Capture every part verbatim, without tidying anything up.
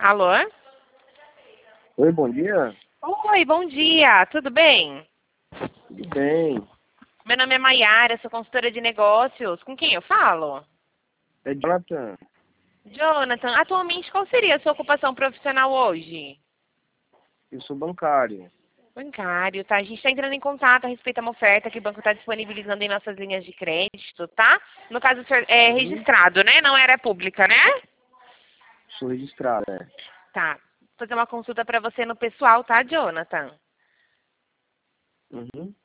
Alô? Oi, bom dia. Oi, bom dia, tudo bem? Tudo bem. Meu nome é Maiara, sou consultora de negócios. Com quem eu falo? É Jonathan. Jonathan, atualmente qual seria a sua ocupação profissional hoje? Eu sou bancário. Bancário, tá? A gente está entrando em contato a respeito de uma oferta que o banco está disponibilizando em nossas linhas de crédito, tá? No caso, o senhor é Uhum. registrado, né? Não era pública, né? Sou registrado, é. Tá. Vou fazer uma consulta para você no pessoal, tá, Jonathan? Uhum.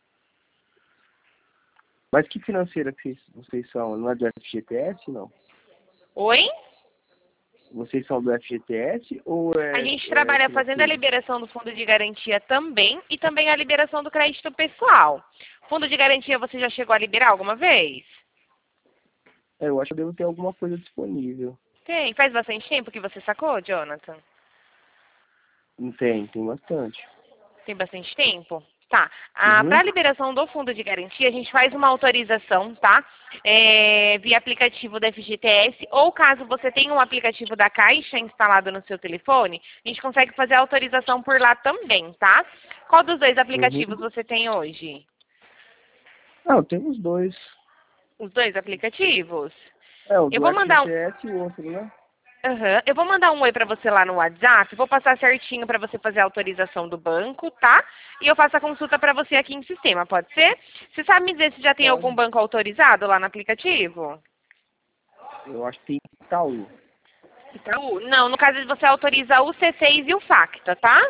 Mas que financeira que vocês, vocês são? Não é do F G T S, não? Oi? Vocês são do F G T S ou A é, gente é trabalha fazendo a financeira? liberação do fundo de garantia também e também a liberação do crédito pessoal. Fundo de garantia você já chegou a liberar alguma vez? É, eu acho que eu devo ter alguma coisa disponível. Tem. Faz bastante tempo que você sacou, Jonathan? Não tem, tem bastante. Tem bastante tempo? Tá. Ah, para Uhum. a liberação do fundo de garantia, a gente faz uma autorização, tá? É, via aplicativo da F G T S, ou caso você tenha um aplicativo da Caixa instalado no seu telefone, a gente consegue fazer a autorização por lá também, tá? Qual dos dois aplicativos Uhum. você tem hoje? Não, tem os dois. Os dois aplicativos? É, o Eu do vou mandar um, F G T S e o outro, né? Aham. Eu vou mandar um oi para você lá no WhatsApp, vou passar certinho para você fazer a autorização do banco, tá? E eu faço a consulta para você aqui em sistema, pode ser? Você sabe me dizer se já tem algum Pode. banco autorizado lá no aplicativo? Eu acho que tem Itaú. Itaú? Não, no caso de você autoriza o C seis e o Facta, tá?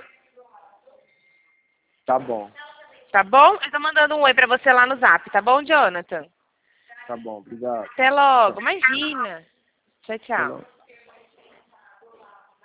Tá bom. Tá bom? Eu tô mandando um oi para você lá no Zap, tá bom, Jonathan? Tá bom, obrigado. Até Tchau. logo. Imagina. Tchau, Até tchau. logo.